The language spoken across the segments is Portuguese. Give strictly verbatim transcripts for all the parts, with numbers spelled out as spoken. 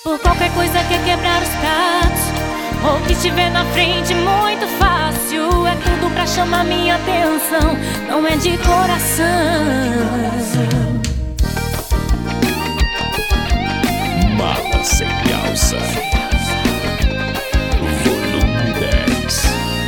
Por qualquer coisa quer quebrar os pratos, ou que estiver na frente muito fácil. É tudo pra chamar minha atenção, não é de coração. Mala sem alça, volume dez.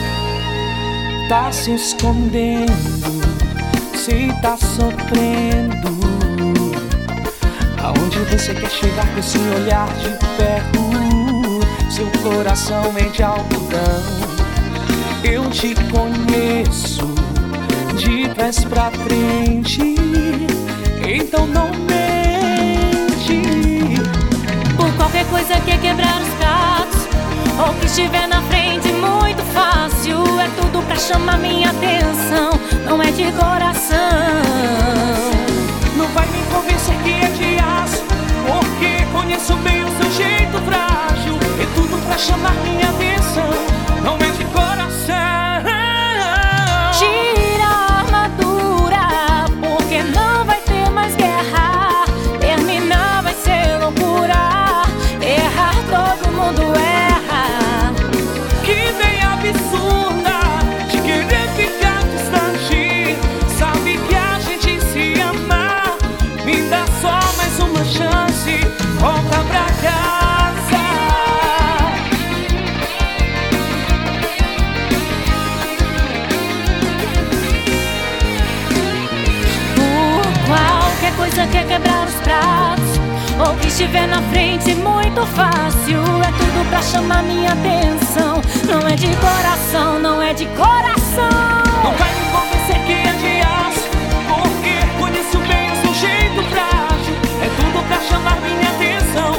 Tá se escondendo, se tá sofrendo. Aonde você quer chegar com esse olhar de ferro? Seu coração é de algodão. Eu te conheço de trás pra frente, então não mente. Por qualquer coisa quer quebrar os pratos, ou que estiver na frente muito fácil. É tudo pra chamar minha atenção, não é de coração. Não vai me convencer que é de aço, porque conheço bem o seu jeito frágil. É tudo pra chamar minha atenção, não é de coração. Tira a armadura, porque não vai ter mais guerra. Terminar vai ser loucura, errar todo mundo erra. Que ideia absurda de querer ficar distante. Sabe que a gente se ama, me dá só mais uma chance, volta pra casa. Por qualquer coisa quer quebrar os pratos, ou que estiver na frente muito fácil. É tudo pra chamar minha atenção, não é de coração, não é de coração. Não vai me convencer que é de aço, porque conheço bem o seu jeito frágil. É tudo pra chamar minha atenção,